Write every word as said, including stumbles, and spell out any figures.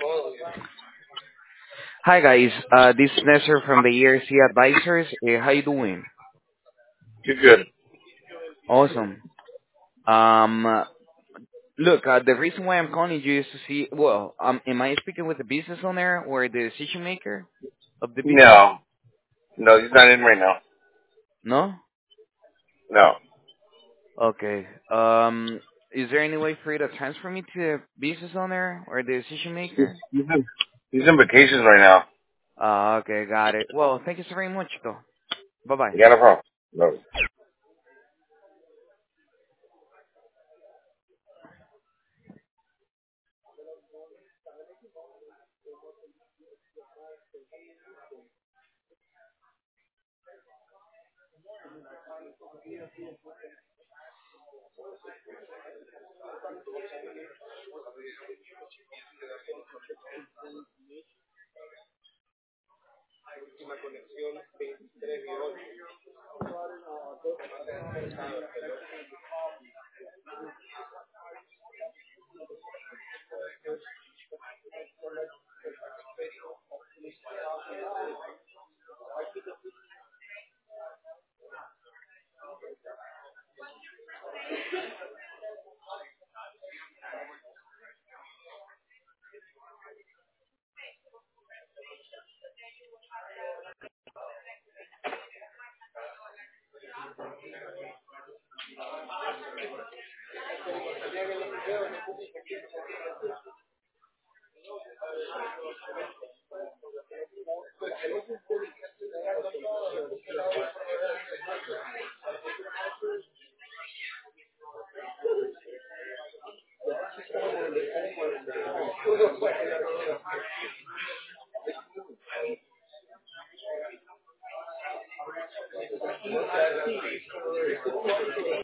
Hi guys, uh, this is Nestor from the E R C Advisors. Uh, how you doing? You're good. Awesome. Um, uh, look, uh, the reason why I'm calling you is to see. Well, um, am I speaking with the business owner or the decision maker of the business? No, no, he's not in right now. No. No, Okay. Um, is there any way for you to transfer me to the business owner or the decision he's, maker? he's in he's in vacations right now. Uh, okay, got it. Well, thank you so very much, though. Bye bye. You got a problem? No.